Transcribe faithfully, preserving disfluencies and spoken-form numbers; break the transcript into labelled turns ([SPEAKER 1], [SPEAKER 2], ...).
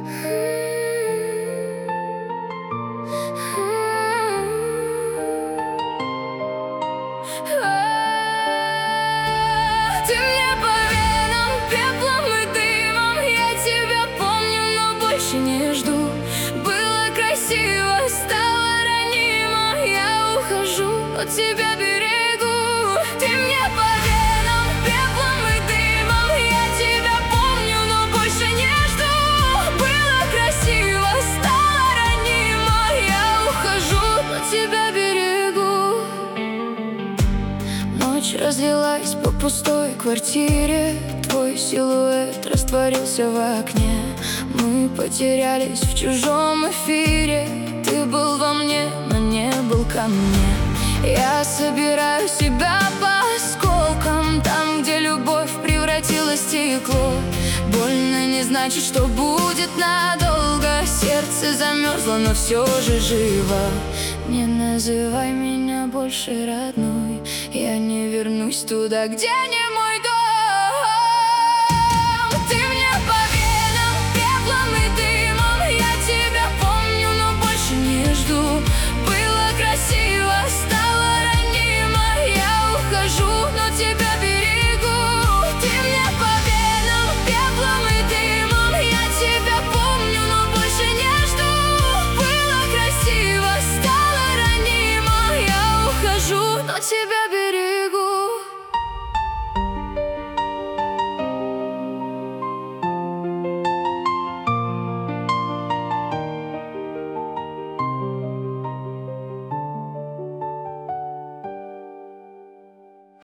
[SPEAKER 1] Ты мне по венам пеплом и дымом. Я тебя помню, но больше не жду. Было красиво, стало ранимо. Я ухожу, от тебя берегу. Ты мне по венам пеплом и дымом. Я тебя помню, но больше не жду. Было красиво, стало ранимо. Я ухожу, от тебя берегу. Ночь разлилась по пустой квартире. Твой силуэт растворился в окне. Мы потерялись в чужом эфире. Ты был во мне, но не был ко мне. Я собираю себя по осколкам. Там, где любовь превратилась в стекло. Больно не значит, что будет надолго. Сердце замерзло, но все же живо. Не называй меня больше родной. Я не вернусь туда, где не